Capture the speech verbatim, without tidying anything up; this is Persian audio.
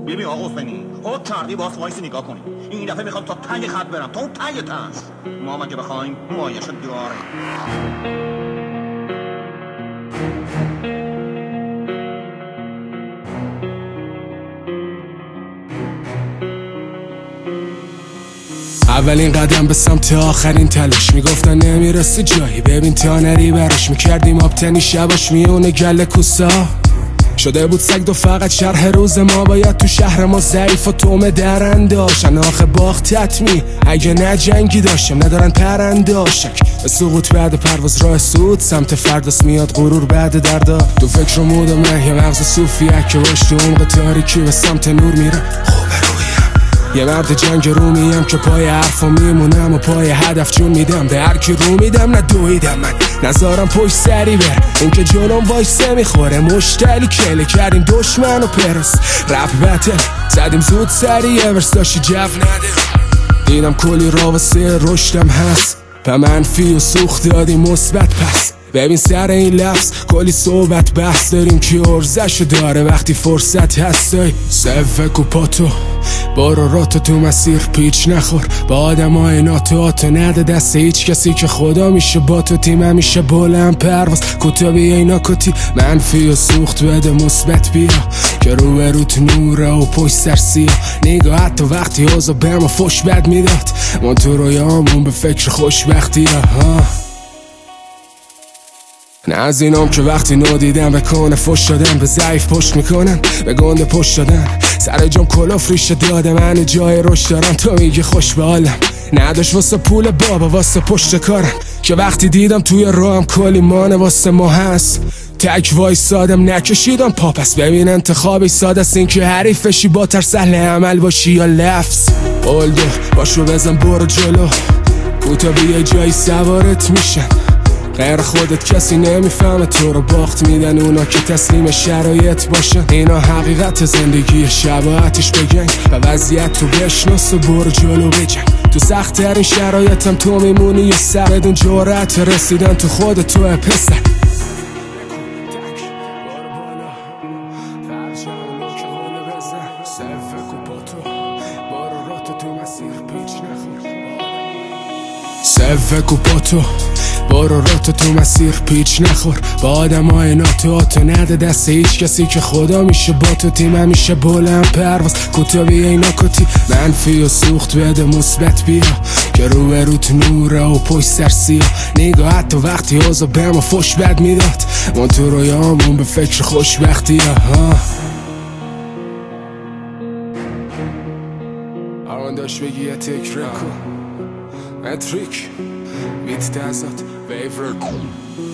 ببین آقا حسینی خود کردی باز وایسی نگاه کنی. این دفعه میخوام تا تنگ خط برم، تا اون تنگ تنز ما هم اگه بخوایم مایش داره. اولین قدم به سمت آخرین تلاش، میگفتن نمیرسی جایی، ببین تا نری برش. میکردیم آبتنی شباش میونه گل کوسا، شده بود سگ دو فقط شرح روز ما. باید تو شهر ما ضعیف و تومه درنداش، آخه باختت می اگه نه جنگی داشتم ندارن پرنداشک. به سقوط بعد پرواز راه سود سمت فرداست، میاد غرور بعد دردا. تو فکر و مود من یه مغز صوفیه که باش تو عمق تاریکی به سمت نور میره. یه مرد جنگ رومیم که پای حرفا میمونم و پای هدف جون میدم. به هر کی رو میدم نه دویدم من نظارم پشت سری بر. اون که جلوم وایسه میخوره مشتلی کله. کردیم دشمن و پرس رپ بتل زدیم زود سری یه ورس داشتی جو نده. دیدم کلی را واسه رشدم هست و منفی و سوخت دادیم مثبت. پس ببین سر این لفظ کلی صحبت بحث داریم که ارزشو داره وقتی فرصت هستای. سفک و پاتو برو راتو تو مسیر پیچ نخور با آدم های ناتواتو. نده دست هیچ کسی که خدا میشه با تو. تیم همیشه بلند پرواز کتابی اینا کتی. منفی و سوخت بده مثبت بیا که رو به روت نوره و پشت سر سیاه. نگاه حتی وقتی اوزا بهم و فش بد میداد ما تو رویامون به فکر خوشبختی ها. نه از اینام که وقتی نو دیدم به کونه فش دادن، به ضعیف پشت میکنن به گنده پشت دادن. سر جام کلاف ریشه داده من جای رشد دارم. تو میگی خوش به حالم نداشت واسه پول بابا واسه پشت کارم. که وقتی دیدم توی راهم کلی مانه واسه ما هست تک وایسادم نکشیدم پا. پس ببین انتخابی ساده است این که حریفشی با ترس اهل عمل باشی یا لفظ. اولدو باشو بزن برو جلو کوتا بیای جایی سوارت میشن. غیر خودت کسی نمیفهمه تو رو باخت میدن اونا که تسلیم شرایط باشن. اینا حقیقت زندگی شباهتش بگنگ و وضعیت تو بشناس و برو جلو بجنگ. تو سخت ترین شرایطم تو میمونی یه سر بدون جرأت رسیدن تو خود تو پسر. سفک و پاتو برو راتو تو مسیر پیچ نخور با آدم های ناتواتو. نده دست هیچ کسی که خدا میشه با تو. تیم همیشه بلند پرواز کتابی اینا کتی. منفی و سوخت بده مثبت بیا که رو به روت نوره و پشت سر سیاه. نگاه حتی وقتی اوزا بهم و فش بد میداد ما تو رویامون به فکر خوشبختی ها. آن داشت بگی یه تکرار متریک بیت تازت ویور